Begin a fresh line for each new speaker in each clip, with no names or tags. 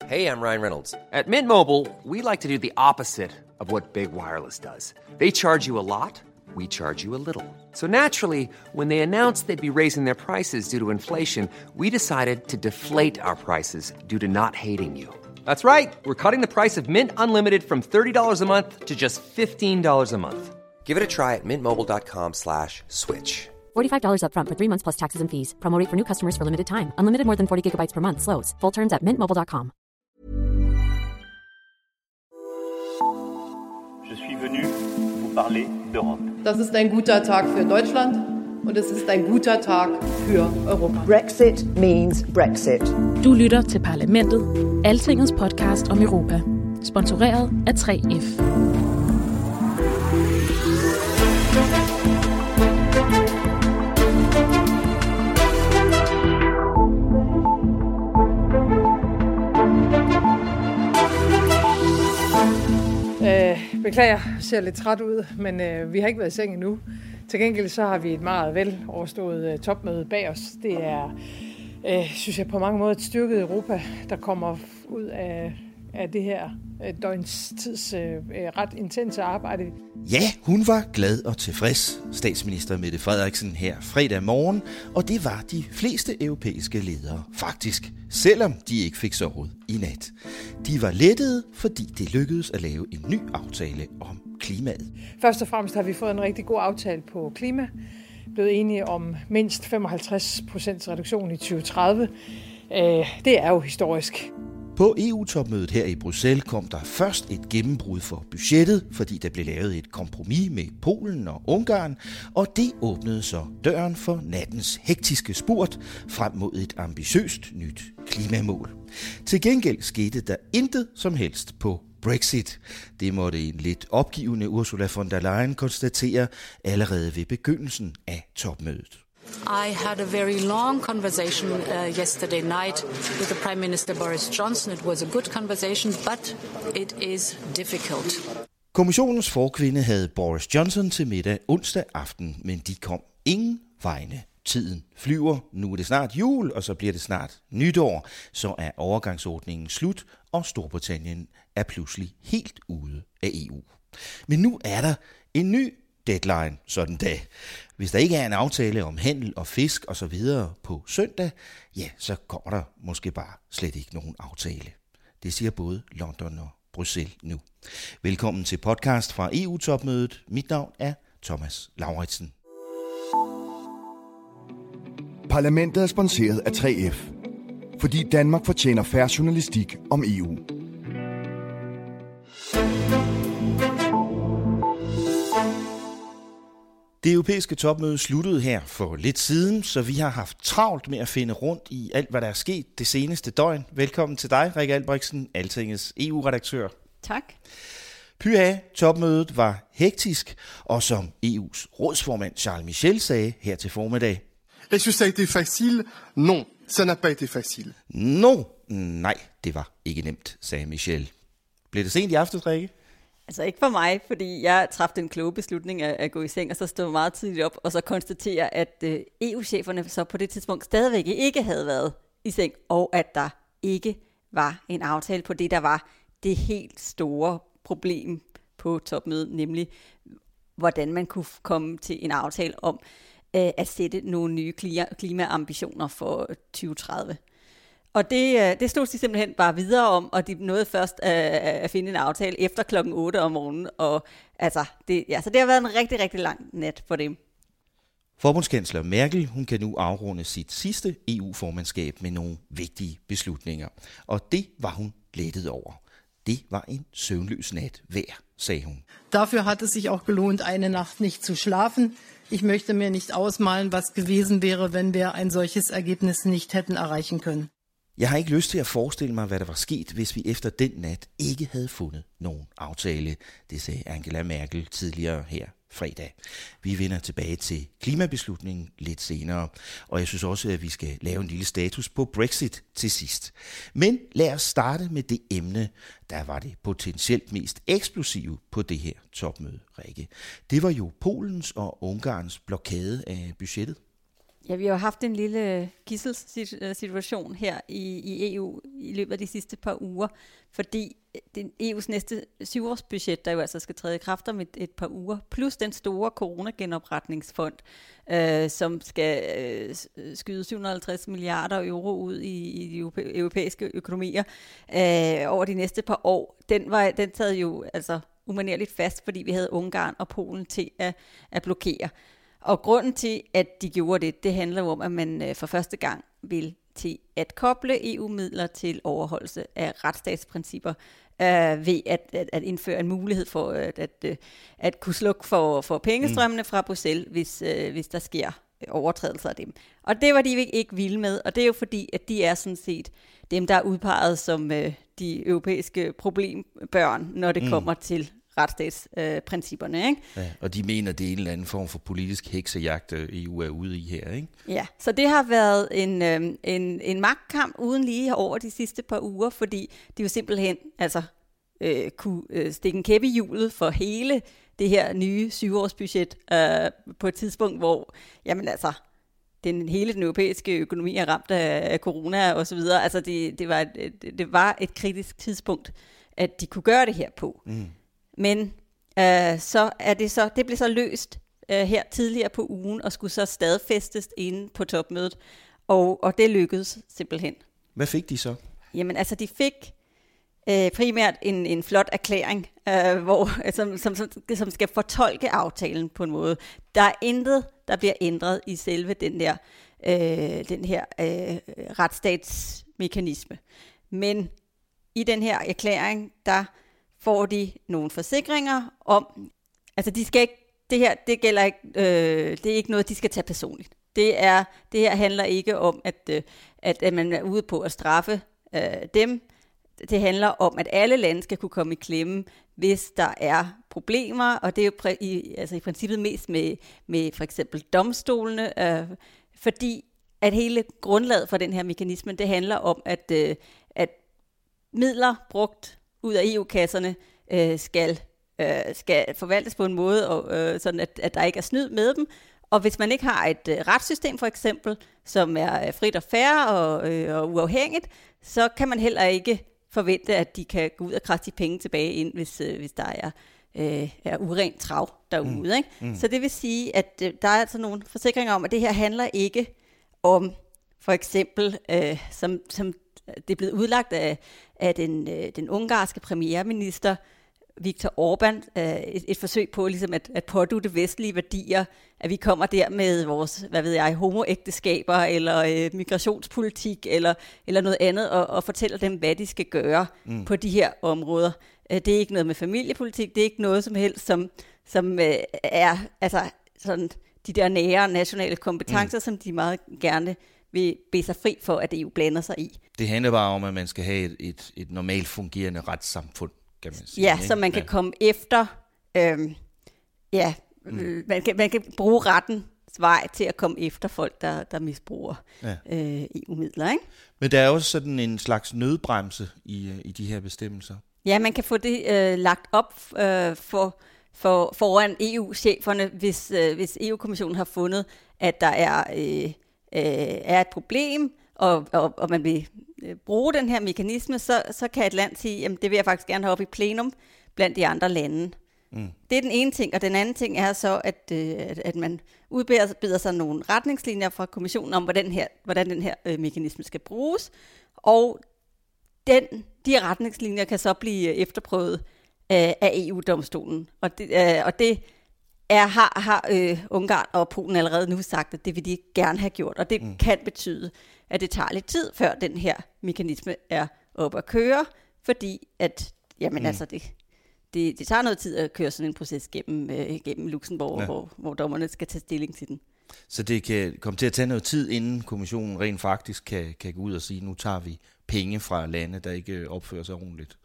Hey, I'm Ryan Reynolds. At Mint Mobile, we like to do the opposite of what Big Wireless does. They charge you a lot, we charge you a little. So naturally, when they announced they'd be raising their prices due to inflation, we decided to deflate our prices due to not hating you. That's right. We're cutting the price of Mint Unlimited from $30 a month to just $15 a month. Give it a try at mintmobile.com/switch.
$45 up front for 3 months plus taxes and fees. Promo rate for new customers for limited time. Unlimited more than 40 gigabytes per month. Slows full terms at mintmobile.com.
Je suis venu vous parler d'Europe.
Das ist ein guter Tag für Deutschland und es ist ein guter Tag für Europa.
Brexit means Brexit.
Du lytter til Parlamentet, Altingets podcast om Europa. Sponsoreret af 3F.
Beklager, ser lidt træt ud, men vi har ikke været i seng endnu. Til gengæld så har vi et meget vel overstået topmøde bag os. Det er, synes jeg, på mange måder et styrket Europa, der kommer ud af det her døgns tids ret intense arbejde.
Ja, hun var glad og tilfreds, statsminister Mette Frederiksen her fredag morgen, og det var de fleste europæiske ledere faktisk, selvom de ikke fik sovet i nat. De var lettede, fordi det lykkedes at lave en ny aftale om klimaet.
Først og fremmest har vi fået en rigtig god aftale på klima, blevet enige om mindst 55% reduktion i 2030. Det er jo historisk.
På EU-topmødet her i Bruxelles kom der først et gennembrud for budgettet, fordi der blev lavet et kompromis med Polen og Ungarn, og det åbnede så døren for nattens hektiske spurt frem mod et ambitiøst nyt klimamål. Til gengæld skete der intet som helst på Brexit. Det måtte en lidt opgivende Ursula von der Leyen konstatere allerede ved begyndelsen af topmødet.
I had a very long conversation yesterday night with the Prime Minister Boris Johnson. It was a good conversation, but it is difficult.
Kommissionens forkvinde havde Boris Johnson til middag onsdag aften, men de kom ingen vegne. Tiden flyver, nu er det snart jul, og så bliver det snart nytår. Så er overgangsordningen slut, og Storbritannien er pludselig helt ude af EU. Men nu er der en ny deadline sådan da. Hvis der ikke er en aftale om handel og fisk og så videre på søndag, ja, så kommer der måske bare slet ikke nogen aftale. Det siger både London og Bruxelles nu. Velkommen til podcast fra EU-topmødet. Mit navn er Thomas Lauritsen.
Parlamentet er sponsoreret af 3F, fordi Danmark fortjener fair journalistik om EU.
Det europæiske topmøde sluttede her for lidt siden, så vi har haft travlt med at finde rundt i alt, hvad der er sket det seneste døgn. Velkommen til dig, Rikke Albrechtsen, Altingets EU-redaktør.
Tak.
Pyha, topmødet var hektisk, og som EU's rådsformand Charles Michel sagde her til formiddag.
Est-ce que ça a été facile? Non, ça n'a pas été facile.
Nej, det var ikke nemt, sagde Michel. Blev det sent i aftes, Rikke?
Altså ikke for mig, fordi jeg træffede en kloge beslutning at gå i seng, og så stå meget tidligt op, og så konstatere, at EU-cheferne så på det tidspunkt stadigvæk ikke havde været i seng, og at der ikke var en aftale på det, der var det helt store problem på topmødet, nemlig hvordan man kunne komme til en aftale om at sætte nogle nye klimaambitioner for 2030. Og det stod de simpelthen bare videre om, og de nåede først at finde en aftale efter klokken 8 om morgenen. Og så det har været en rigtig, rigtig lang nat for dem.
Forbundskansler Merkel, hun kan nu afrunde sit sidste EU-formandskab med nogle vigtige beslutninger. Og det var hun lettet over. Det var en søvnløs nat værd, sagde hun.
Dafür hat es sich auch gelohnt, eine Nacht nicht zu schlafen. Ich möchte mir nicht ausmalen, was gewesen wäre, wenn wir ein solches Ergebnis nicht hätten erreichen können.
Jeg har ikke lyst til at forestille mig, hvad der var sket, hvis vi efter den nat ikke havde fundet nogen aftale. Det sagde Angela Merkel tidligere her fredag. Vi vender tilbage til klimabeslutningen lidt senere, og jeg synes også, at vi skal lave en lille status på Brexit til sidst. Men lad os starte med det emne, der var det potentielt mest eksplosive på det her topmøde, Rikke. Det var jo Polens og Ungarns blokade af budgettet.
Ja, vi har jo haft en lille gidselssituation her i EU i løbet af de sidste par uger, fordi EU's næste 7-årsbudget, der jo altså skal træde i kraft om et par uger, plus den store coronagenopretningsfond, som skal skyde 750 milliarder euro ud i de europæiske økonomier over de næste par år, den sad jo altså umanerligt fast, fordi vi havde Ungarn og Polen til at blokere. Og grunden til, at de gjorde det handler jo om, at man for første gang vil til at koble EU-midler til overholdelse af retsstatsprincipper ved at indføre en mulighed for at kunne slukke for pengestrømmene fra Bruxelles, hvis der sker overtrædelser af dem. Og det var de ikke vilde med, og det er jo fordi, at de er sådan set dem, der er udpeget som de europæiske problembørn, når det kommer til retsstatsprincipperne, ikke?
Ja, og de mener, det er en eller anden form for politisk heksejagt, EU er ude i her, ikke?
Ja, så det har været en magtkamp uden lige over de sidste par uger, fordi de jo simpelthen kunne stikke en kæp i hjulet for hele det her nye 7-årsbudget på et tidspunkt, hvor hele den europæiske økonomi er ramt af corona og så videre. Altså det var et kritisk tidspunkt, at de kunne gøre det her på. Men det blev så løst her tidligere på ugen, og skulle så stadfæstes inde på topmødet, og det lykkedes simpelthen.
Hvad fik de så?
Jamen altså, de fik primært en flot erklæring, som skal fortolke aftalen på en måde. Der er intet, der bliver ændret i selve den her retsstatsmekanisme. Men i den her erklæring, der får de nogle forsikringer om, altså de skal ikke, det gælder ikke, det er ikke noget, de skal tage personligt. Det her handler ikke om, at man er ude på at straffe dem. Det handler om, at alle lande skal kunne komme i klemme, hvis der er problemer, og det er jo i princippet mest med for eksempel domstolene, fordi at hele grundlaget for den her mekanisme, det handler om, at midler brugt ud af EU-kasserne skal forvaltes på en måde, sådan at der ikke er snyd med dem. Og hvis man ikke har et retssystem for eksempel, som er frit og fair og uafhængigt, så kan man heller ikke forvente, at de kan gå ud og krasse de penge tilbage ind, hvis der er urent trav derude. Ikke? Så det vil sige, at der er altså nogle forsikringer om, at det her handler ikke om, for eksempel, som det er blevet udlagt af den ungarske premierminister, Viktor Orbán, et forsøg på ligesom at pådutte vestlige værdier, at vi kommer der med vores, homoægteskaber eller migrationspolitik eller noget andet og fortæller dem, hvad de skal gøre på de her områder. Det er ikke noget med familiepolitik, det er ikke noget som helst, som er altså sådan de der nære nationale kompetencer, som de meget gerne vil bede sig fri for, at EU blander sig i. Det
handler bare om, at man skal have et normalt fungerende retssamfund, kan man sige.
Ja, så man kan komme efter, man kan bruge rettens vej til at komme efter folk, der misbruger EU-midler, ikke?
Men der er også sådan en slags nødbremse i de her bestemmelser.
Ja, man kan få det lagt op foran EU-cheferne, hvis EU-kommissionen har fundet, at der er et problem, og man vil bruge den her mekanisme, så kan et land sige, jamen det vil jeg faktisk gerne have op i plenum blandt de andre lande. Det er den ene ting, og den anden ting er så, at man udbeder sig nogle retningslinjer fra kommissionen om, hvordan den her mekanisme skal bruges, og de retningslinjer kan så blive efterprøvet af EU-domstolen, og det har Ungarn og Polen allerede nu sagt, at det vil de gerne have gjort, og det kan betyde, at det tager lidt tid, før den her mekanisme er oppe at køre, fordi at, det tager noget tid at køre sådan en proces gennem Luxembourg, hvor dommerne skal tage stilling til den.
Så det kan komme til at tage noget tid, inden kommissionen rent faktisk kan gå ud og sige, nu tager vi penge fra lande, der ikke opfører sig ordentligt.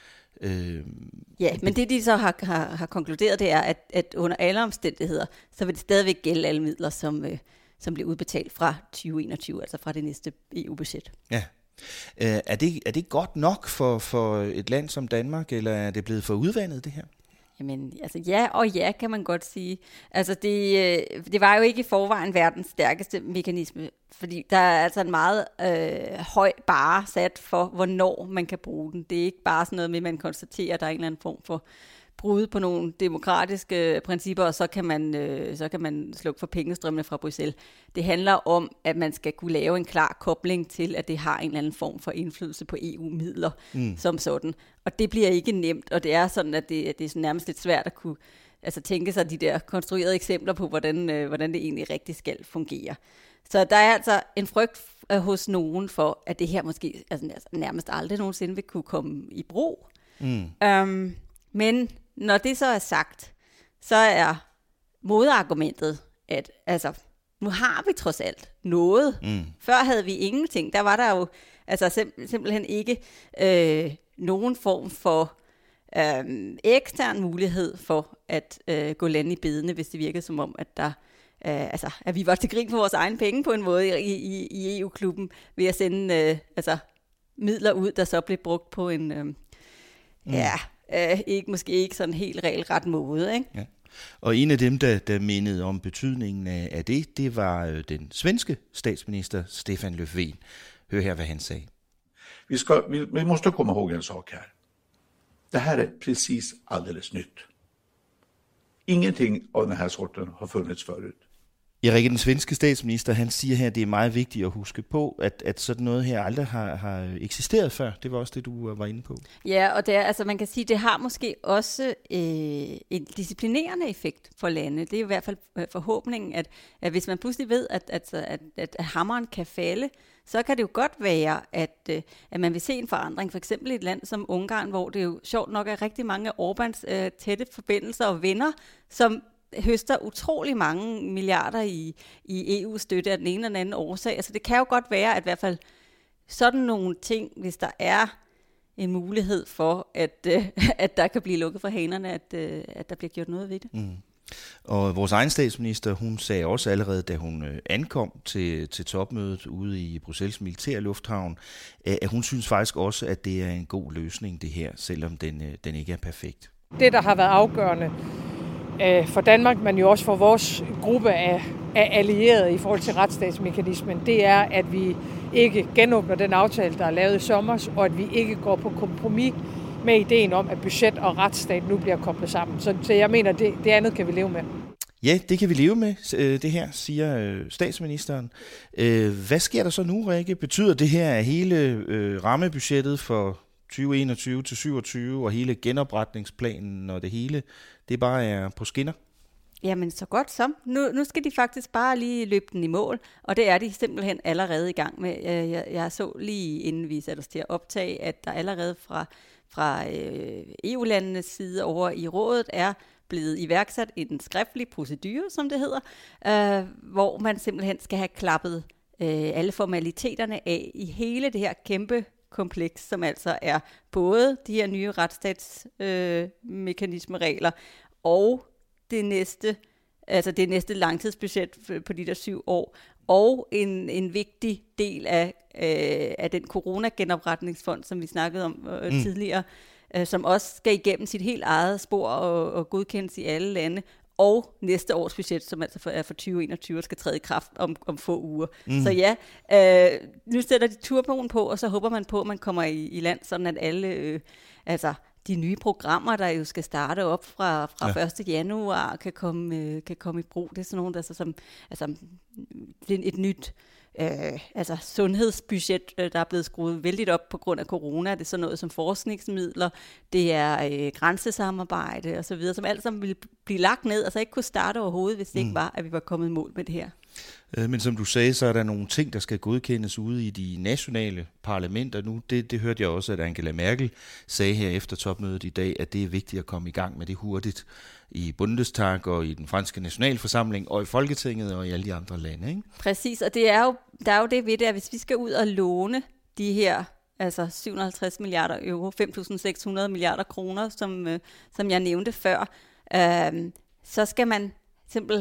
Men det de så har konkluderet, det er, at under alle omstændigheder, så vil det stadigvæk gælde alle midler, som bliver udbetalt fra 2021, altså fra det næste EU-budget.
Ja. Er det godt nok for et land som Danmark, eller er det blevet for udvandet, det her?
Jamen, altså ja og ja, kan man godt sige. Altså det var jo ikke i forvejen verdens stærkeste mekanisme, fordi der er altså en meget høj barre sat for, hvornår man kan bruge den. Det er ikke bare sådan noget med, at man konstaterer, at der er en eller anden form for brud på nogle demokratiske principper, og så kan man slukke for pengestrømmene fra Bruxelles. Det handler om, at man skal kunne lave en klar kobling til, at det har en eller anden form for indflydelse på EU-midler som sådan. Og det bliver ikke nemt, og det er sådan, at det er sådan nærmest lidt svært at kunne tænke sig de der konstruerede eksempler på, hvordan det egentlig rigtig skal fungere. Så der er altså en frygt hos nogen for, at det her måske nærmest aldrig nogensinde vil kunne komme i brug. Men når det så er sagt, så er modargumentet, at nu har vi trods alt noget. Før havde vi ingenting. Der var der jo simpelthen ikke nogen form for ekstern mulighed for at gå land i bedene, hvis det virkede som om, at der at vi var til grin for vores egne penge på en måde i EU-klubben ved at sende midler ud, der så blev brugt på en måske ikke sådan helt regelret måde, ikke?
Ja. Og en af dem, der mindede om betydningen af det var den svenske statsminister Stefan Löfven. Hør her, hvad han sagde.
Vi måste komma ihåg en sak här. Det här är precis alldeles nytt. Ingenting av den här sorten har funnits förut.
Rikke, den svenske statsminister, han siger her, at det er meget vigtigt at huske på, at sådan noget her aldrig har eksisteret før. Det var også det, du var inde på.
Ja, og det er, man kan sige, det har måske også en disciplinerende effekt for lande. Det er i hvert fald forhåbningen, at hvis man pludselig ved, at hammeren kan falde, så kan det jo godt være, at man vil se en forandring. For eksempel i et land som Ungarn, hvor det jo sjovt nok er rigtig mange af Orbáns tætte forbindelser og venner, som høster utrolig mange milliarder i EU-støtte af den ene eller den anden årsag. Altså det kan jo godt være, at i hvert fald sådan nogle ting, hvis der er en mulighed for, at der kan blive lukket for hanerne, at der bliver gjort noget ved det.
Og vores egen statsminister, hun sagde også allerede, da hun ankom til topmødet ude i Bruxelles militærlufthavn, at hun synes faktisk også, at det er en god løsning det her, selvom den ikke er perfekt.
Det, der har været afgørende for Danmark, men jo også for vores gruppe af allierede i forhold til retsstatsmekanismen, det er, at vi ikke genåbner den aftale, der er lavet i sommer, og at vi ikke går på kompromis med ideen om, at budget og retsstat nu bliver koblet sammen. Så jeg mener, det andet kan vi leve med.
Ja, det kan vi leve med, det her, siger statsministeren. Hvad sker der så nu, Rikke? Betyder det her, at hele rammebudgettet for 2021 til 27 og hele genopretningsplanen og det hele, det bare er på skinner?
Jamen, så godt som. Nu skal de faktisk bare lige løbe den i mål, og det er de simpelthen allerede i gang med. Jeg så lige, inden vi satte os til at optage, at der allerede fra EU-landenes side over i rådet er blevet iværksat en skriftlig procedure, som det hedder, hvor man simpelthen skal have klappet alle formaliteterne af i hele det her kæmpe kompleks, som altså er både de her nye retsstatsmekanismeregler og det næste langtidsbudget på de der 7 år, og en vigtig del af den coronagenopretningsfond, som vi snakkede om tidligere, som også skal igennem sit helt eget spor og godkendes i alle lande, og næste års budget, som altså er for 2021, skal træde i kraft om få uger. Så ja, nu sætter de turboen på, og så håber man på, at man kommer i land, sådan at alle, de nye programmer, der jo skal starte op fra 1. januar, kan komme i brug. Det er sådan nogle, der det er et nyt sundhedsbudget, der er blevet skruet vældigt op på grund af corona. Det er sådan noget som forskningsmidler, det er grænsesamarbejde og så videre, som alt sammen ville blive lagt ned, altså ikke kunne starte overhovedet, hvis det ikke var, at vi var kommet i mål med det her.
Men som du sagde, så er der nogle ting, der skal godkendes ude i de nationale parlamenter nu. Det hørte jeg også, at Angela Merkel sagde her efter topmødet i dag, at det er vigtigt at komme i gang med det hurtigt i Bundestag og i den franske nationalforsamling og i Folketinget og i alle de andre lande, ikke?
Præcis, og der er jo det ved det, at hvis vi skal ud og låne de her 750 milliarder euro, 5.600 milliarder kroner, som jeg nævnte før, så skal man simpelthen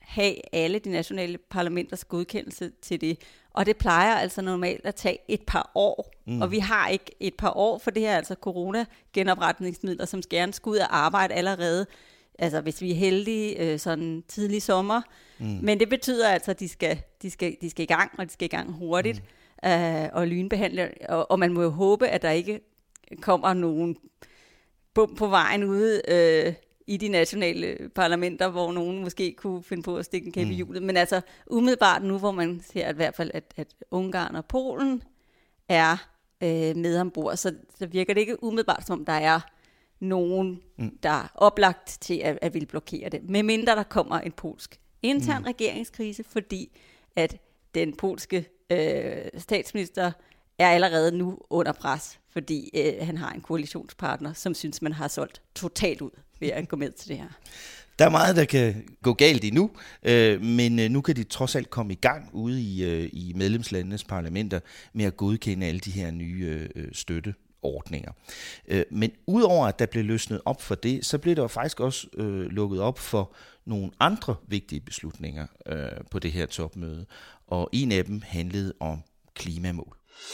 have alle de nationale parlamenters godkendelse til det. Og det plejer altså normalt at tage et par år. Og vi har ikke et par år, for det her er altså corona-genopretningsmidler, som gerne skal ud og arbejde allerede. Altså hvis vi er heldige, sådan tidlig sommer. Men det betyder altså, at de skal i gang, og de skal i gang hurtigt og lynbehandle. Og man må jo håbe, at der ikke kommer nogen bump på vejen ude i de nationale parlamenter, hvor nogen måske kunne finde på at stikke en kæppe i hjulet. Men altså umiddelbart nu, hvor man ser at i hvert fald, at Ungarn og Polen er med ombord, så virker det ikke umiddelbart, som om der er nogen, der er oplagt til at ville blokere det. Medmindre der kommer en polsk intern regeringskrise, fordi at den polske statsminister er allerede nu under pres, fordi han har en koalitionspartner, som synes, man har solgt totalt ud ved at gå med til det her.
Der er meget, der kan gå galt endnu, men nu kan de trods alt komme i gang ude i medlemslandenes parlamenter med at godkende alle de her nye støtteordninger. Men udover at der blev løsnet op for det, så blev der faktisk også lukket op for nogle andre vigtige beslutninger på det her topmøde, og en af dem handlede om klimamål.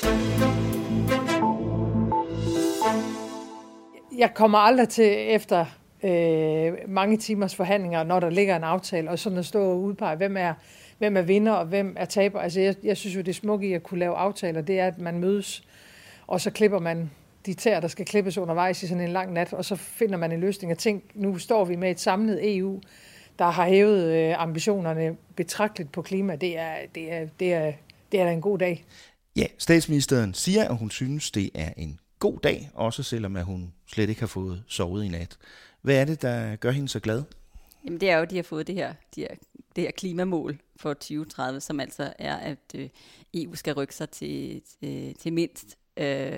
Jeg kommer aldrig til efter mange timers forhandlinger, når der ligger en aftale, og sådan at stå og udpege, hvem er vinder og hvem er taber. Altså jeg synes jo, det smukke i at kunne lave aftaler, det er, at man mødes, og så klipper man de tæer, der skal klippes undervejs i sådan en lang nat, og så finder man en løsning. Og tænk, nu står vi med et samlet EU, der har hævet ambitionerne betragteligt på klima. Det er da en god dag.
Ja, statsministeren siger, at hun synes, det er en god dag, også selvom at hun slet ikke har fået sovet i nat. Hvad er det, der gør hende så glad?
Jamen det er jo, at de har fået det her klimamål for 2030, som altså er, at EU skal rykke sig til mindst 55%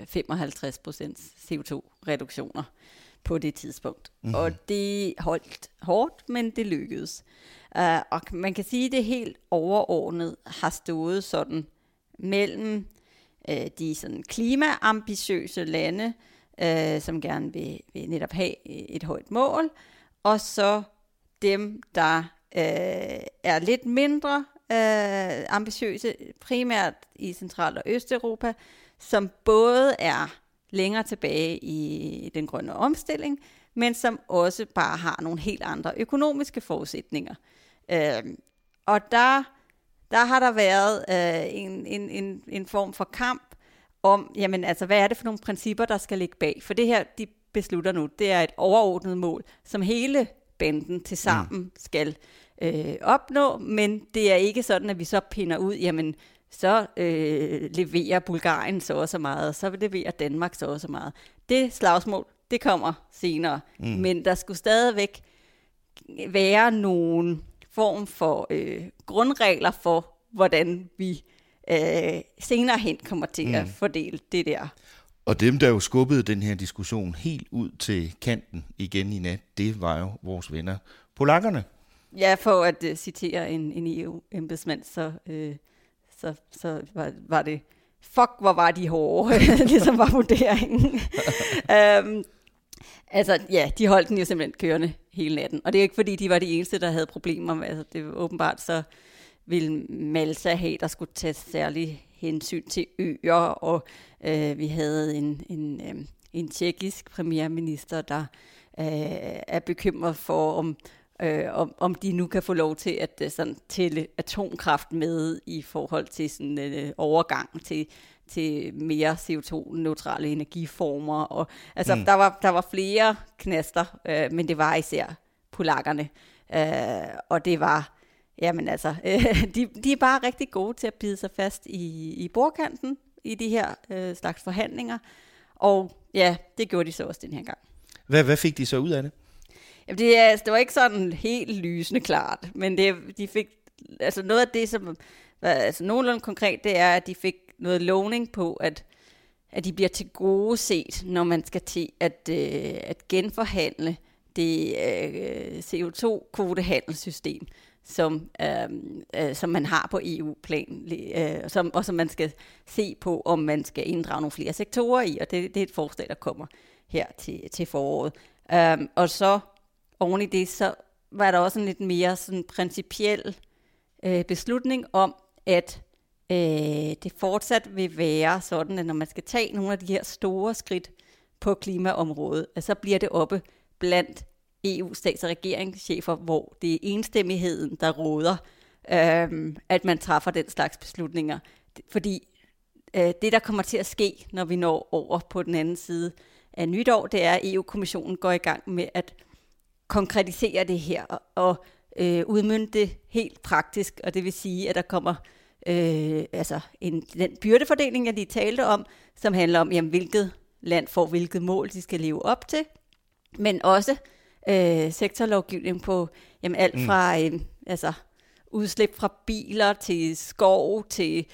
CO2-reduktioner på det tidspunkt. Og det holdt hårdt, men det lykkedes. Og man kan sige, at det helt overordnet har stået sådan mellem de sådan klimaambitiøse lande, som gerne vil netop have et højt mål, og så dem, der er lidt mindre ambitiøse, primært i Central- og Østeuropa, som både er længere tilbage i den grønne omstilling, men som også bare har nogle helt andre økonomiske forudsætninger. Og der har der været en form for kamp om, jamen altså, hvad er det for nogle principper, der skal ligge bag? For det her, de beslutter nu, det er et overordnet mål, som hele banden til sammen skal opnå, men det er ikke sådan, at vi så pinder ud, jamen, så leverer Bulgarien så og så meget, og så leverer Danmark så og så meget. Det slagsmål, det kommer senere, men der skulle stadigvæk være nogle form for grundregler for, hvordan vi senere hen kommer til at fordele det der.
Og dem, der jo skubbede den her diskussion helt ud til kanten igen i nat, det var jo vores venner polakkerne.
Ja, for at citere en EU-embedsmand, så var det, fuck, hvor var de hårde, ligesom var vurderingen. Altså, ja, de holdt den jo simpelthen kørende hele natten. Og det er ikke, fordi de var de eneste, der havde problemer. Altså, det var åbenbart, så ville Malta have, der skulle tage særlig hensyn til øer, og vi havde en tjekkisk premierminister, der er bekymret for, om de nu kan få lov til at sådan tælle atomkraft med i forhold til sådan en overgang til mere CO2-neutrale energiformer. Og, altså, der var flere knaster, men det var især polakkerne. Og det var, jamen altså, de er bare rigtig gode til at bide sig fast i bordkanten i de her slags forhandlinger. Og ja, det gjorde de så også den her gang.
Hvad fik de så ud af det?
Jamen, det var ikke sådan helt lysende klart, men de fik, altså noget af det, som var altså nogenlunde konkret, det er, at de fik noget lovning på, at de bliver til gode set, når man skal til at genforhandle det CO2-kvotehandelssystem, som man har på EU-plan, og som man skal se på, om man skal inddrage nogle flere sektorer i, og det er et forslag, der kommer her til foråret. Og så oven i det, så var der også en lidt mere sådan principiel beslutning om, at det fortsat vil være sådan, at når man skal tage nogle af de her store skridt på klimaområdet, så bliver det oppe blandt EU-stats- og regeringschefer, hvor det er enstemmigheden, der råder, at man træffer den slags beslutninger. Fordi det, der kommer til at ske, når vi når over på den anden side af nytår, det er, at EU-kommissionen går i gang med at konkretisere det her og udmønte det helt praktisk, og det vil sige, at der kommer den byrdefordeling, jeg lige talte om, som handler om, jamen, hvilket land får hvilket mål, de skal leve op til, men også sektorlovgivning på alt fra udslip fra biler til skov til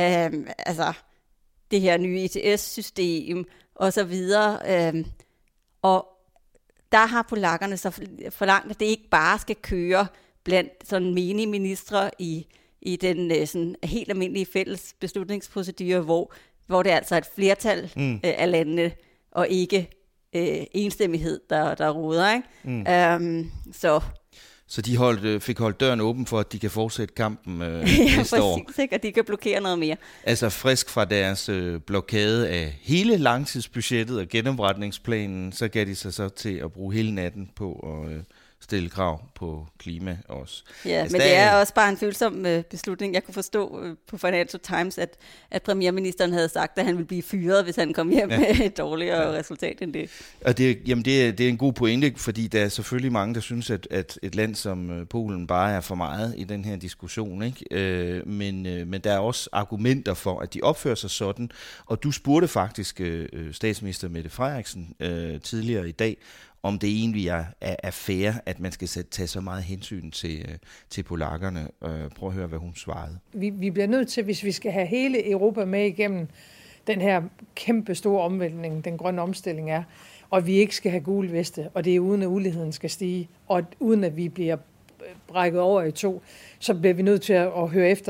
det her nye ETS-system og så videre. Og der har polakkerne så forlangt, at det ikke bare skal køre blandt sådan menige ministre i den sådan helt almindelige fælles beslutningsprocedure, hvor det er altså et flertal af landene og ikke enstemmighed, der råder. Ikke?
Så de fik holdt døren åben for, at de kan fortsætte kampen næste år.
Ja, præcis, og de kan blokere noget mere.
Altså frisk fra deres blokade af hele langtidsbudgettet og genopretningsplanen, så gav de sig så til at bruge hele natten på at stille krav på klima også.
Ja, altså, men det er også bare en følsom beslutning. Jeg kunne forstå på Financial Times, at premierministeren havde sagt, at han ville blive fyret, hvis han kom hjem med et dårligere resultat end det. Og
det er en god pointe, fordi der er selvfølgelig mange, der synes, at et land som Polen bare er for meget i den her diskussion, ikke? Men der er også argumenter for, at de opfører sig sådan. Og du spurgte faktisk statsminister Mette Frederiksen tidligere i dag, om det egentlig er fair, at man skal tage så meget hensyn til polakkerne. Prøv at høre, hvad hun svarede.
Vi bliver nødt til, hvis vi skal have hele Europa med igennem den her kæmpe store omvæltning, den grønne omstilling er, og vi ikke skal have gule veste, og det er uden at uligheden skal stige, og uden at vi bliver brækket over i to, så bliver vi nødt til at høre efter,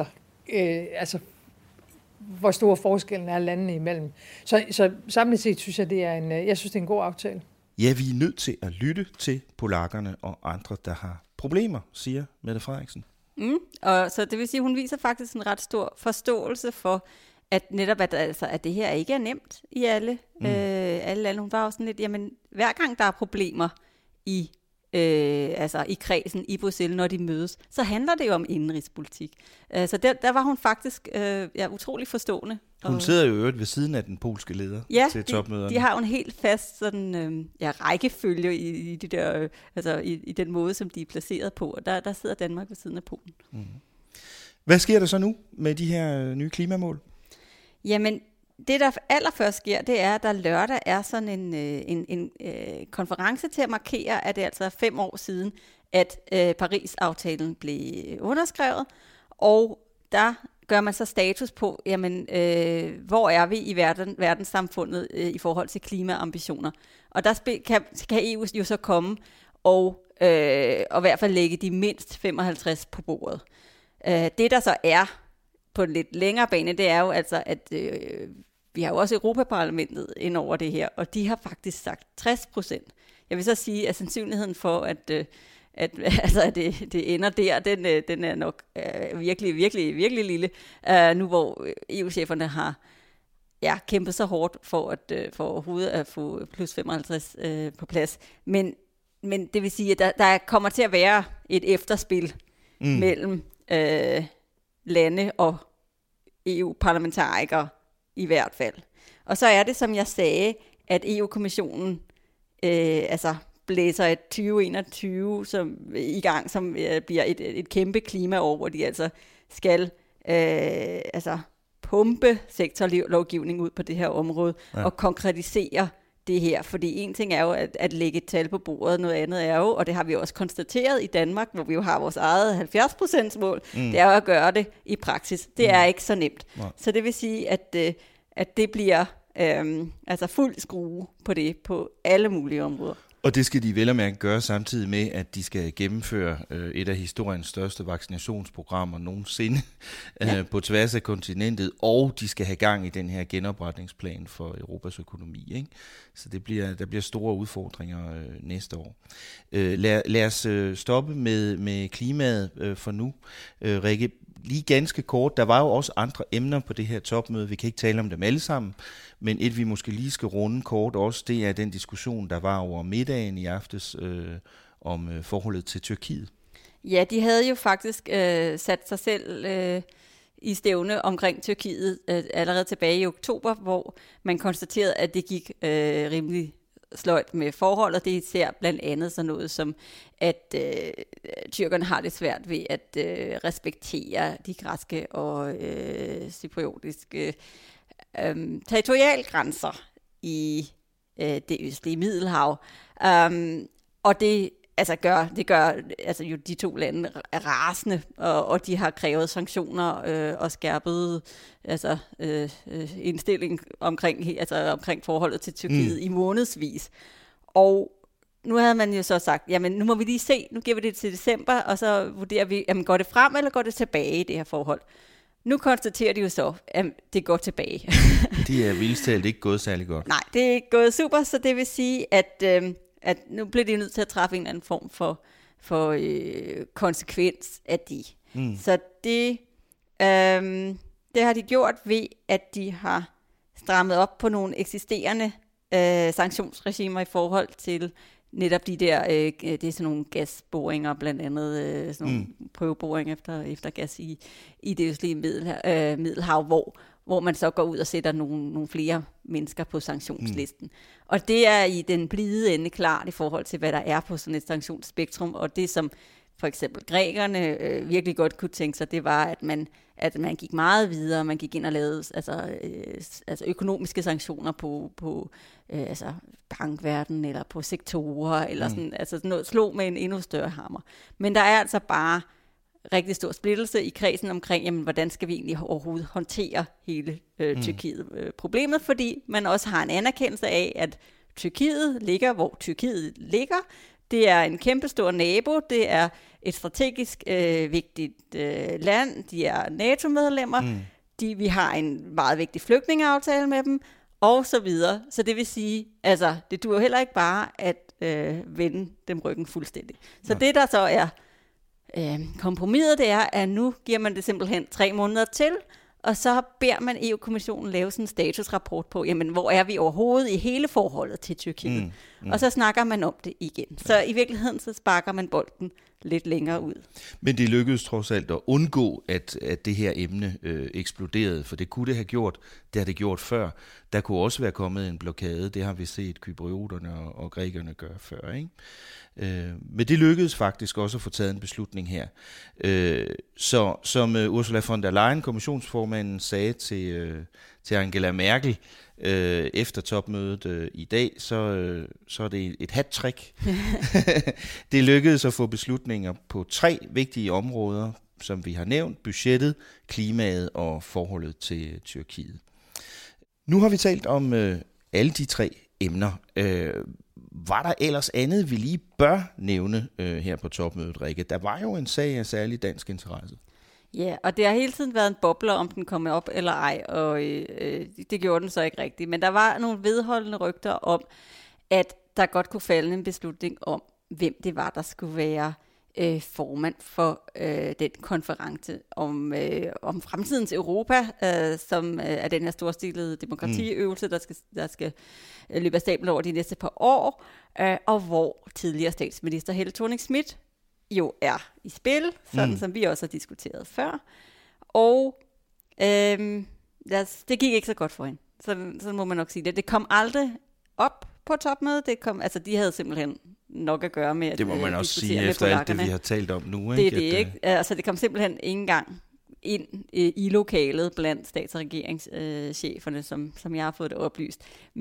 hvor stor forskellen er landene imellem. Så samlet set synes jeg, det er en god aftale.
Ja, vi er nødt til at lytte til polakkerne og andre, der har problemer, siger Mette Frederiksen.
Og så det vil sige, at hun viser faktisk en ret stor forståelse for, at netop at det her ikke er nemt i alle lande. Hun var også sådan lidt, jamen hver gang der er problemer i kredsen i Bruxelles, når de mødes, så handler det jo om indenrigspolitik. Så der var hun faktisk utrolig forstående.
Hun sidder jo øvrigt ved siden af den polske leder til topmøderne.
De har jo en helt fast sådan, rækkefølge i de der, i den måde, som de er placeret på. Og der sidder Danmark ved siden af Polen.
Hvad sker der så nu med de her nye klimamål?
Jamen, det, der allerførst sker, det er, at der lørdag er sådan en konference til at markere, at det altså er 5 år siden, at Paris-aftalen blev underskrevet, og der gør man så status på, jamen, hvor er vi i verdenssamfundet i forhold til klimaambitioner. Og der kan EU jo så komme og i hvert fald lægge de mindst 55 på bordet. Det, der så er på en lidt længere bane, det er jo altså, at vi har jo også Europaparlamentet ind over det her, og de har faktisk sagt 60%. Jeg vil så sige, at sandsynligheden for, at det ender der, den er nok virkelig, virkelig, virkelig lille, nu hvor EU-cheferne har kæmpet så hårdt for overhovedet at få plus 55 på plads. Men det vil sige, at der kommer til at være et efterspil mellem lande og EU-parlamentarikere i hvert fald. Og så er det, som jeg sagde, at EU-kommissionen blæser et 2021 i gang, som bliver et kæmpe klimaår, hvor de altså skal pumpe sektorlovgivning ud på det her område og konkretisere det her. Fordi en ting er jo at lægge et tal på bordet, noget andet er jo, og det har vi også konstateret i Danmark, hvor vi jo har vores eget 70% mål, det er jo at gøre det i praksis. Det er ikke så nemt. Så det vil sige, at det bliver fuld skrue på det på alle mulige områder.
Og det skal de vel og mærke gøre samtidig med, at de skal gennemføre et af historiens største vaccinationsprogrammer nogensinde på tværs af kontinentet, og de skal have gang i den her genopretningsplan for Europas økonomi. Ikke? Så der bliver store udfordringer næste år. Lad os stoppe med klimaet for nu. Rikke, lige ganske kort, der var jo også andre emner på det her topmøde. Vi kan ikke tale om dem alle sammen, men et vi måske lige skal runde kort også, det er den diskussion, der var over middagen i aftes om forholdet til Tyrkiet.
Ja, de havde jo faktisk sat sig selv i stævne omkring Tyrkiet allerede tilbage i oktober, hvor man konstaterede, at det gik rimelig sløjt med forholdet. Det ser blandt andet sådan noget som, at tyrkerne har det svært ved at respektere de græske og cypriotiske territorialgrænser i det østlige Middelhav. Og det gør jo de to lande rasende, og de har krævet sanktioner og skærpet indstilling omkring forholdet til Tyrkiet i månedsvis. Og nu havde man jo så sagt, jamen nu må vi lige se, nu giver vi det til december, og så vurderer vi, jamen går det frem eller går det tilbage i det her forhold? Nu konstaterer de jo så, at det går tilbage.
De er vildest talt ikke gået særlig godt.
Nej, det er ikke gået super, så det vil sige, at nu bliver de nødt til at træffe en eller anden form for konsekvens af de. Så det har de gjort ved, at de har strammet op på nogle eksisterende sanktionsregimer i forhold til netop de der, det er sådan nogle gasboringer, blandt andet sådan nogle prøveboringer efter gas i det østlige Middelhav, hvor man så går ud og sætter nogle flere mennesker på sanktionslisten. Og det er i den blide ende klart i forhold til, hvad der er på sådan et sanktionsspektrum, og det som for eksempel grækerne virkelig godt kunne tænke sig, det var, at man gik meget videre, man gik ind og lavede altså økonomiske sanktioner på bankverdenen eller på sektorer, eller sådan, altså noget, slog med en endnu større hammer. Men der er altså bare rigtig stor splittelse i kredsen omkring, jamen, hvordan skal vi egentlig overhovedet håndtere hele Tyrkiet. Problemet, fordi man også har en anerkendelse af, at Tyrkiet ligger, hvor Tyrkiet ligger. Det er en kæmpestor nabo, det er et strategisk vigtigt land, de er NATO-medlemmer, vi har en meget vigtig flygtningeaftale med dem, og så videre. Så det vil sige, altså, det duer heller ikke bare at vende dem ryggen fuldstændig. Så det, der så er kompromiset, det er, at nu giver man det simpelthen 3 måneder til, og så beder man EU-kommissionen lave sådan en statusrapport på, jamen, hvor er vi overhovedet i hele forholdet til Tyrkiet? Og så snakker man om det igen. Så i virkeligheden, så sparker man bolden lidt længere ud.
Men det lykkedes trods alt at undgå, at det her emne eksploderede, for det kunne det have gjort. Det har det gjort før. Der kunne også være kommet en blokade. Det har vi set kyprioterne og grækerne gøre før, ikke? Men det lykkedes faktisk også at få taget en beslutning her. Så som Ursula von der Leyen, kommissionsformanden, sagde til Angela Merkel efter topmødet i dag, så er det et hat-trick. Det lykkedes at få beslutninger på 3 vigtige områder, som vi har nævnt: budgettet, klimaet og forholdet til Tyrkiet. Nu har vi talt om alle de 3 emner. Var der ellers andet, vi lige bør nævne her på topmødet, Rikke? Der var jo en sag af særlig dansk interesse.
Ja, og det har hele tiden været en boble, om den kom op eller ej, og det gjorde den så ikke rigtigt. Men der var nogle vedholdende rygter om, at der godt kunne falde en beslutning om, hvem det var, der skulle være formand for den konference om fremtidens Europa, som er den her storstilede demokratiøvelse, der skal løbe af stablen over de næste par år, og hvor tidligere statsminister Helle Thorning-Schmidt jo er i spil, sådan som vi også har diskuteret før. Og det gik ikke så godt for hende. Sådan må man nok sige det. Det kom aldrig op på topmødet. De havde simpelthen nok at gøre med at
det må man også sige efter alt det, vi har talt om nu.
Ikke? Det ikke. Altså, det kom simpelthen ikke engang ind i lokalet blandt stats- og regeringscheferne, som jeg har fået det oplyst.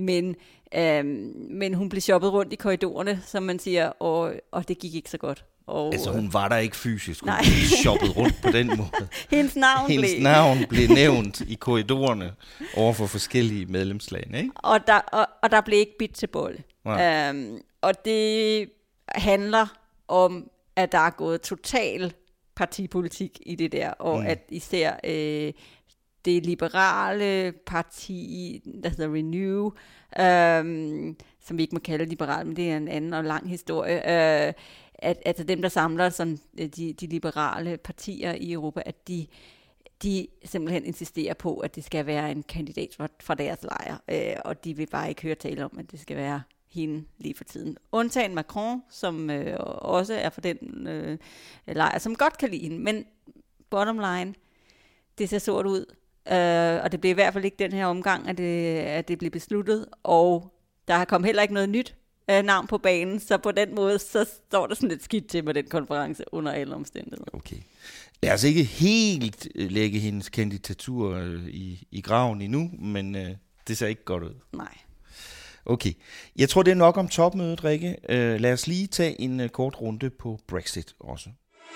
Men hun blev shoppet rundt i korridorerne, som man siger, og det gik ikke så godt. Og,
altså hun var der ikke fysisk, hun blev shoppet rundt på den måde.
Hendes
navn blev nævnt i korridorerne over for forskellige medlemslande, ikke?
Og der blev ikke bidt til bolle. Og det handler om, at der er gået total partipolitik i det der, og at især det liberale parti, der hedder Renew, som vi ikke må kalde liberale, men det er en anden og lang historie, at dem, der samler sådan, de liberale partier i Europa, at de simpelthen insisterer på, at det skal være en kandidat fra deres lejr, og de vil bare ikke høre tale om, at det skal være hende lige for tiden. Undtagen Macron, som også er for den lejr, som godt kan lide hende, men bottom line, det ser sort ud, og det blev i hvert fald ikke den her omgang, at det blev besluttet, og der har kommet heller ikke noget nyt navn på banen, så på den måde, så står der sådan lidt skidt til med den konference under alle omstændigheder.
Okay. Lad os ikke helt lægge hendes kandidatur i graven endnu, men det ser ikke godt ud.
Nej.
Okay. Jeg tror, det er nok om topmødet, Rikke. Lad os lige tage en kort runde på Brexit også.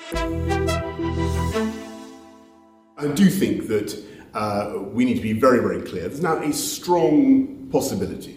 I do think that we need to be very, very clear. There's now a strong possibility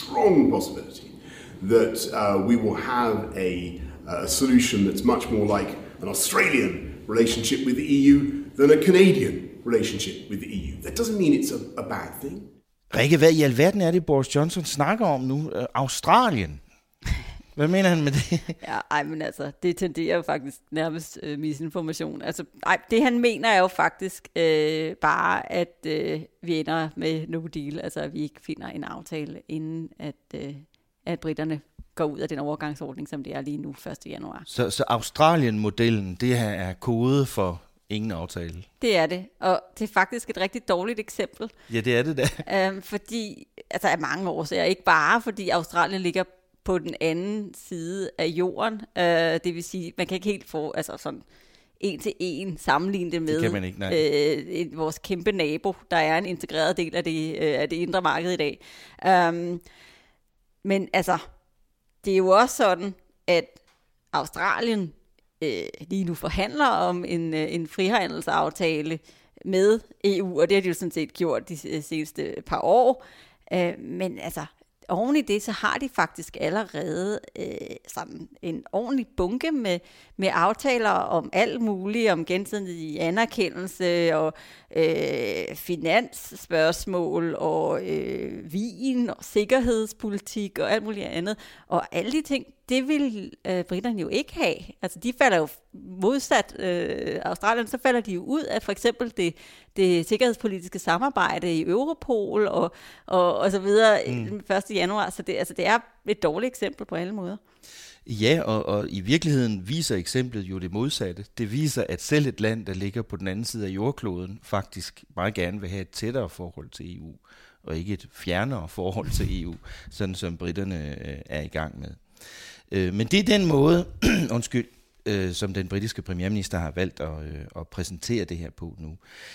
that we will have a solution that's much more like an Australian relationship with the EU than a Canadian relationship with the EU. That doesn't mean it's a bad thing.
Rikke, hvad i alverden er det, Boris Johnson snakker om nu? Australien? Hvad mener han med det?
Ja, men altså, det tenderer jo faktisk nærmest misinformation. Altså, det han mener er jo faktisk bare, at vi ender med no deal, altså at vi ikke finder en aftale, inden at britterne går ud af den overgangsordning, som det er lige nu 1. januar. Så
Australien-modellen, det her er kode for ingen aftale? Det
er det, og det er faktisk et rigtig dårligt eksempel.
Ja, det er det da.
Fordi, altså af mange årsager, ikke bare fordi Australien ligger på den anden side af jorden, det vil sige, man kan ikke helt få sådan en til en sammenligne det med
det kan man ikke,
vores kæmpe nabo, der er en integreret del af det indre marked i dag. Men altså, det er jo også sådan, at Australien lige nu forhandler om en frihandelsaftale med EU, og det har de jo sådan set gjort de seneste par år. Men altså, oven i det, så har de faktisk allerede sådan en ordentlig bunke med aftaler om alt muligt, om gensidig anerkendelse og finansspørgsmål og vin og sikkerhedspolitik og alt muligt andet. Og alle de ting, det vil britterne jo ikke have. Altså de falder jo modsat Australien, så falder de jo ud af for eksempel det sikkerhedspolitiske samarbejde i Europol og så videre 1. januar. Så det er et dårligt eksempel på alle måder.
Ja, og i virkeligheden viser eksemplet jo det modsatte. Det viser, at selv et land, der ligger på den anden side af jordkloden, faktisk meget gerne vil have et tættere forhold til EU, og ikke et fjernere forhold til EU, sådan som britterne er i gang med. Men det er den måde, som den britiske premierminister har valgt at præsentere det her på nu.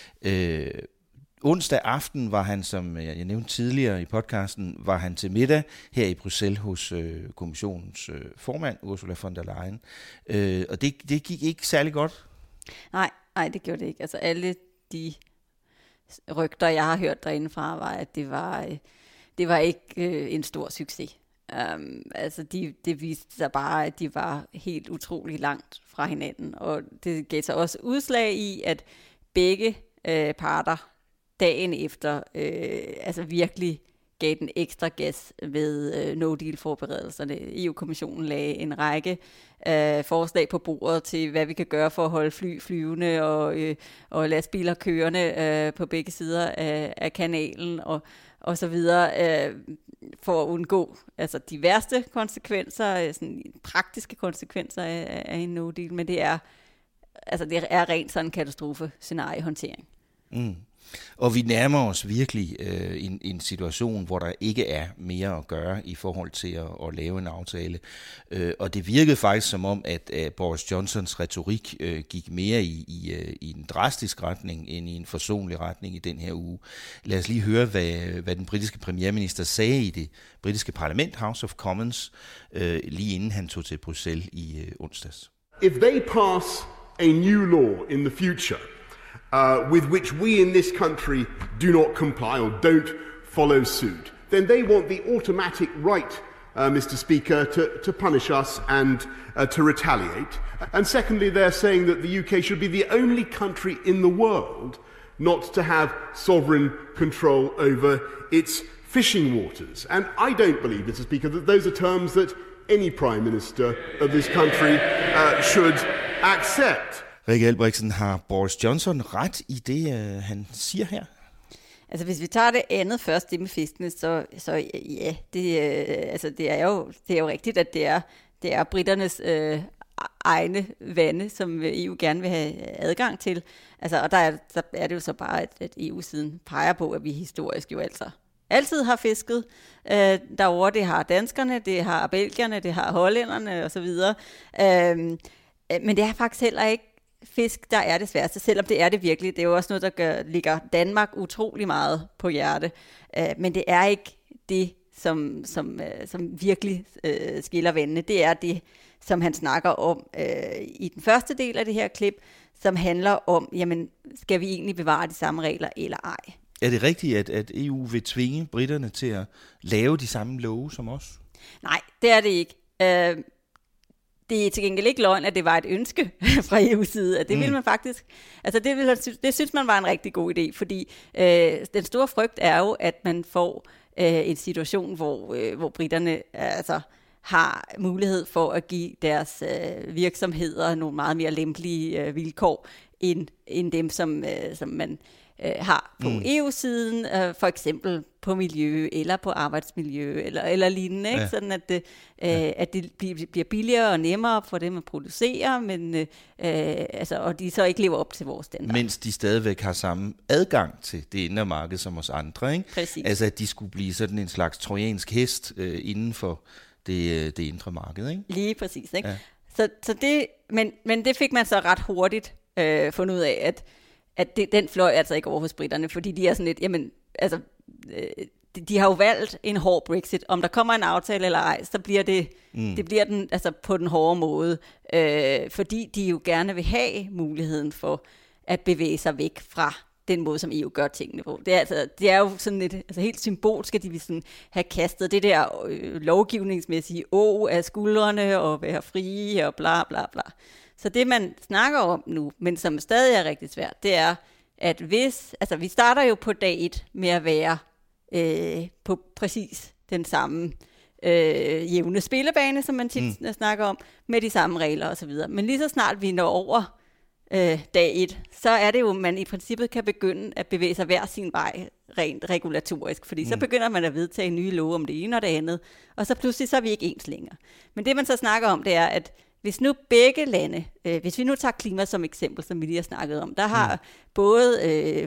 Onsdag aften var han, som jeg nævnte tidligere i podcasten, var han til middag her i Bruxelles hos kommissionens formand, Ursula von der Leyen. Og det gik ikke særlig godt.
Nej, det gjorde det ikke. Altså alle de rygter, jeg har hørt derindefra, var, at det var ikke en stor succes. Altså det viste sig bare, at de var helt utrolig langt fra hinanden. Og det gav sig også udslag i, at begge parter dagen efter altså virkelig gav den ekstra gas ved no-deal-forberedelserne. EU-kommissionen lagde en række forslag på bordet til, hvad vi kan gøre for at holde flyvende og lastbiler kørende på begge sider af kanalen og så videre, for at undgå altså de værste konsekvenser, sådan praktiske konsekvenser af en no-deal, men det er rent sådan en katastrofescenariehåndtering.
Og vi nærmer os virkelig en situation, hvor der ikke er mere at gøre i forhold til at lave en aftale. Og det virkede faktisk som om, at Boris Johnsons retorik gik mere i en drastisk retning end i en forsonlig retning i den her uge. Lad os lige høre, hvad den britiske premierminister sagde i det britiske parlament, House of Commons, lige inden han tog til Bruxelles i onsdags.
If they pass a new law in the future, with which we in this country do not comply or don't follow suit, then they want the automatic right Mr. Speaker, to punish us and to retaliate. And secondly, they're saying that the UK should be the only country in the world not to have sovereign control over its fishing waters. And I don't believe, Mr. Speaker, that those are terms that any Prime Minister of this country should accept.
Rikke Albrechtsen, har Boris Johnson ret i det, han siger her?
Altså hvis vi tager det andet først, det med fiskene, så ja, det er jo rigtigt, at det er britternes egne vande, som EU gerne vil have adgang til. Altså, og der er det jo så bare, at EU siden peger på, at vi historisk jo altså altid har fisket derovre. Det har danskerne, det har belgierne, det har hollænderne osv. Men det er faktisk heller ikke fisk, der er det sværeste, selvom det er det virkelig. Det er jo også noget, der ligger Danmark utrolig meget på hjerte. Men det er ikke det, som virkelig skiller vandene. Det er det, som han snakker om i den første del af det her klip, som handler om, jamen, skal vi egentlig bevare de samme regler eller ej?
Er det rigtigt, at EU vil tvinge britterne til at lave de samme love som os?
Nej, det er det ikke. Det er til gengæld ikke løgn, at det var et ønske fra EU's side, at det ville man faktisk, altså det synes man var en rigtig god idé, fordi den store frygt er jo, at man får en situation, hvor britterne altså har mulighed for at give deres virksomheder nogle meget mere lempelige vilkår end dem, som man har på EU-siden, for eksempel på miljø eller på arbejdsmiljø eller lignende, ikke? Sådan at det bliver billigere og nemmere for dem at producere, men og de så ikke lever op til vores standard.
Mens de stadigvæk har samme adgang til det indre marked som os andre, ikke?
Præcis.
Altså at de skulle blive sådan en slags trojansk hest inden for det indre marked, ikke?
Lige præcis, ikke? Ja. Så det, men det fik man så ret hurtigt fundet ud af, at den fløj altså ikke over hos britterne, fordi de er sådan lidt, jamen, altså, de har jo valgt en hård Brexit. Om der kommer en aftale eller ej, så bliver det bliver den altså på den hårde måde, fordi de jo gerne vil have muligheden for at bevæge sig væk fra den måde, som EU gør tingene på. Det er jo sådan lidt, altså helt symbolsk, at de vil sådan have kastet det der lovgivningsmæssige af skuldrene og være frie og bla bla bla. Så det, man snakker om nu, men som stadig er rigtig svært, det er, at vi starter jo på dag 1 med at være på præcis den samme jævne spillebane, som man tit snakker om, med de samme regler osv. Men lige så snart vi når over dag 1, så er det jo, at man i princippet kan begynde at bevæge sig hver sin vej rent regulatorisk, fordi så begynder man at vedtage nye love om det ene og det andet, og så pludselig så er vi ikke ens længere. Men det, man så snakker om, det er, at hvis nu begge lande, hvis vi nu tager klima som eksempel, som vi lige har snakket om, der har både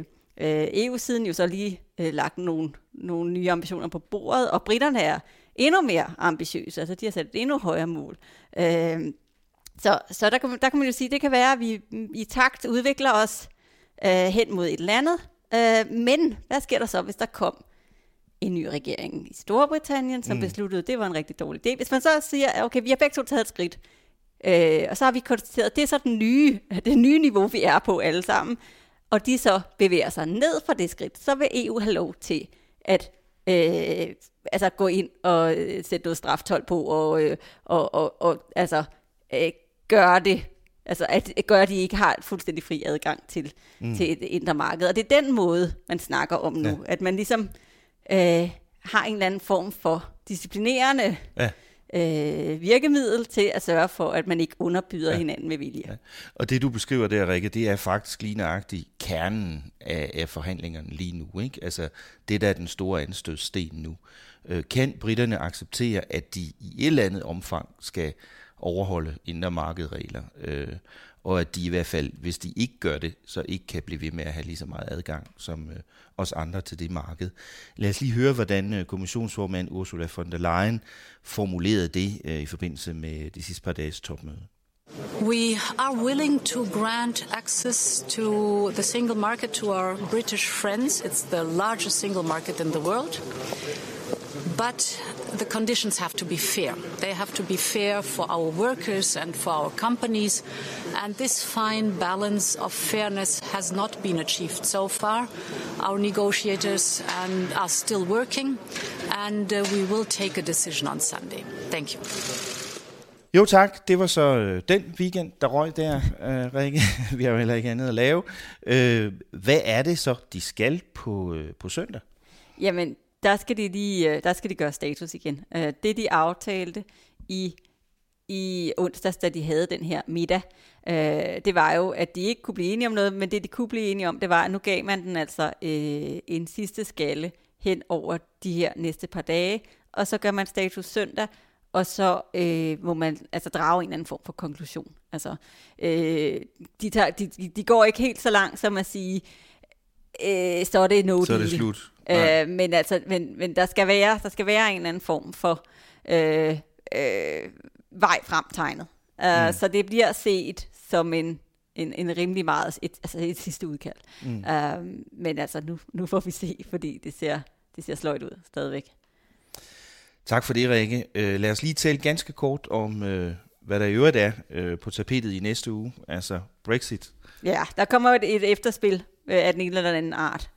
EU-siden jo så lige lagt nogle nye ambitioner på bordet, og britterne er endnu mere ambitiøse, altså de har sat et endnu højere mål. Så der kan man jo sige, det kan være, at vi i takt udvikler os hen mod et eller andet, men hvad sker der så, hvis der kom en ny regering i Storbritannien, som besluttede, det var en rigtig dårlig idé. Hvis man så siger, okay, vi har begge to taget et skridt, og så har vi konstateret, det er så det nye niveau, vi er på alle sammen, og de så bevæger sig ned fra det skridt, så vil EU have lov til at gå ind og sætte noget straftold på, og gøre det, altså at gøre, at de ikke har fuldstændig fri adgang til et indre marked. Og det er den måde, man snakker om nu, at man ligesom har en eller anden form for disciplinerende virkemiddel til at sørge for, at man ikke underbyder hinanden med vilje. Ja.
Og det, du beskriver der, Rikke, det er faktisk lige nøjagtigt kernen af forhandlingerne lige nu, ikke? Altså, det der er den store anstødssten nu. Kan britterne acceptere, at de i et eller andet omfang skal overholde indre markedregler, og at de i hvert fald, hvis de ikke gør det, så ikke kan blive ved med at have lige så meget adgang som os andre til det marked. Lad os lige høre, hvordan kommissionsformand Ursula von der Leyen formulerede det i forbindelse med de sidste par dages topmøde.
We are willing to grant access to the single market to our British friends. It's the largest single market in the world. But the conditions have to be fair. They have to be fair for our workers and for our companies. And this fine balance of fairness has not been achieved so far. Our negotiators are still working. and we will take a decision on Sunday. Thank you.
Jo tak, det var så den weekend, der røg der, Rikke. Vi har jo heller ikke andet at lave. Hvad er det så, de skal på søndag?
Jamen, der skal de gøre status igen. Det de aftalte i onsdags, da de havde den her middag, det var jo, at de ikke kunne blive enige om noget, men det de kunne blive enige om, det var, at nu gav man den altså en sidste skalle hen over de her næste par dage, og så gør man status søndag, og så må man altså drage en eller anden form for konklusion. Altså, de går ikke helt så langt som at sige, så er det no deal.
Så er det slut.
Men der skal være en eller anden form for vej frem tegnet. Så det bliver set som en rimelig meget et sidste udkald. Men altså nu får vi se, fordi det ser sløjt ud stadigvæk.
Tak for det, Rikke. Lad os lige tale ganske kort om, hvad der i øvrigt er på tapetet i næste uge, altså Brexit.
Ja, der kommer et efterspil af den ene eller anden art.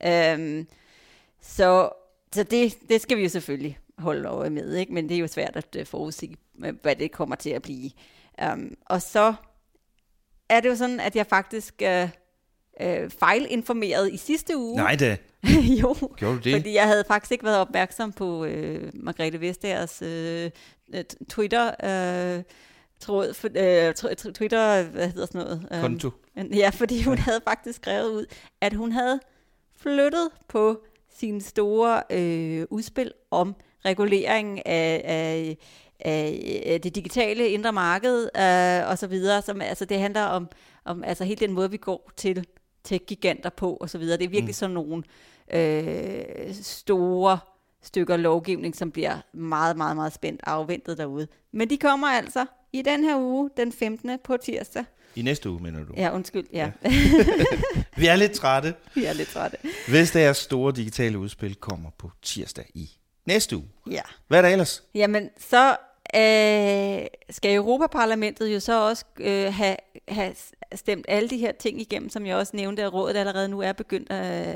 Så det skal vi jo selvfølgelig holde øje med, ikke? Men det er jo svært at forudsige, hvad det kommer til at blive. Og så er det jo sådan, at jeg faktisk fejlinformeret i sidste uge.
Nej da.
Jo,
gjorde du det?
Fordi jeg havde faktisk ikke været opmærksom på Margrethe Vestagers Twitter Twitter, hvad hedder sådan noget?
Konto.
Ja, fordi hun havde faktisk skrevet ud, at hun havde flyttet på sin store udspil om regulering af det digitale indre marked og så videre. Som, altså, det handler om altså, hele den måde, vi går til tech-giganter på og så videre. Det er virkelig sådan nogle store stykker lovgivning, som bliver meget, meget, meget spændt afventet derude. Men de kommer altså i den her uge, den 15. på tirsdag.
I næste uge, mener du?
Ja, undskyld, ja.
Vi er lidt trætte.
Vi er lidt trætte.
Vestagers store digitale udspil kommer på tirsdag i næste uge.
Ja.
Hvad er der ellers?
Jamen, så skal Europaparlamentet jo så også have stemt alle de her ting igennem, som jeg også nævnte, at rådet allerede nu er begyndt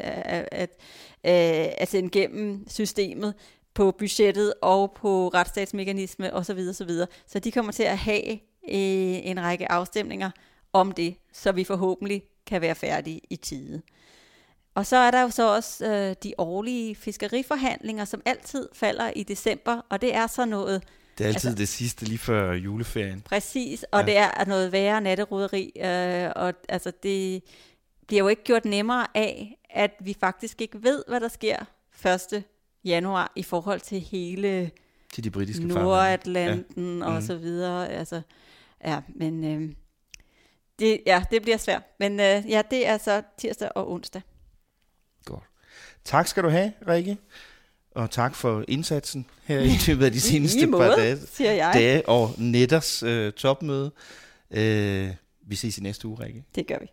at sende igennem systemet på budgettet og på retsstatsmekanisme osv. Så de kommer til at have en række afstemninger om det, så vi forhåbentlig kan være færdige i tide. Og så er der jo så også de årlige fiskeriforhandlinger, som altid falder i december, og det er så noget...
Det er altid det sidste lige før juleferien.
Præcis, og det er noget værre natteroderi, og altså det bliver jo ikke gjort nemmere af, at vi faktisk ikke ved, hvad der sker 1. januar i forhold til hele
til de britiske
Nordatlanten og så videre. Altså, ja, men det bliver svært. Men det er så tirsdag og onsdag.
Godt. Tak skal du have, Rikke. Og tak for indsatsen her i løbet af de seneste par dage og Netters topmøde. Vi ses i næste uge, Rikke.
Det gør vi.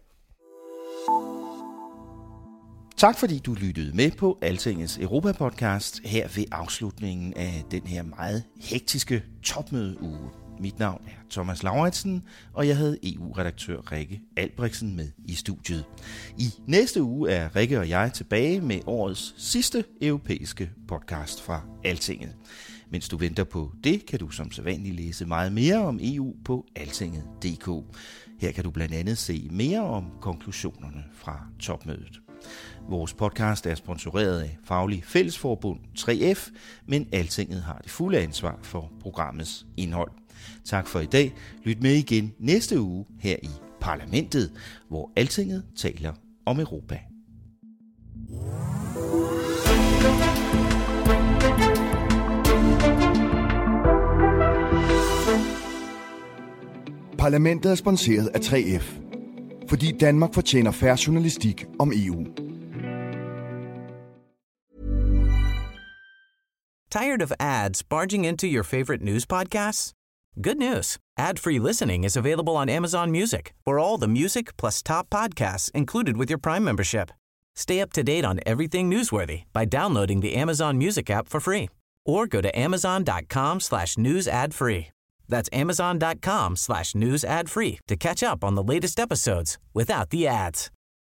Tak fordi du lyttede med på Altingets Europa-podcast her ved afslutningen af den her meget hektiske topmødeuge. Mit navn er Thomas Lauritsen, og jeg havde EU-redaktør Rikke Albrechtsen med i studiet. I næste uge er Rikke og jeg tilbage med årets sidste europæiske podcast fra Altinget. Mens du venter på det, kan du som sædvanligt læse meget mere om EU på altinget.dk. Her kan du blandt andet se mere om konklusionerne fra topmødet. Vores podcast er sponsoreret af Faglig Fællesforbund 3F, men Altinget har det fulde ansvar for programmets indhold. Tak for i dag. Lyt med igen næste uge her i Parlamentet, hvor Altinget taler om Europa.
Parlamentet er sponsoreret af 3F, fordi Danmark fortjener fair journalistik om EU.
Tired of ads barging into your favorite news podcasts? Good news. Ad-free listening is available on Amazon Music for all the music plus top podcasts included with your Prime membership. Stay up to date on everything newsworthy by downloading the Amazon Music app for free or go to amazon.com/news ad free. That's amazon.com/news ad free to catch up on the latest episodes without the ads.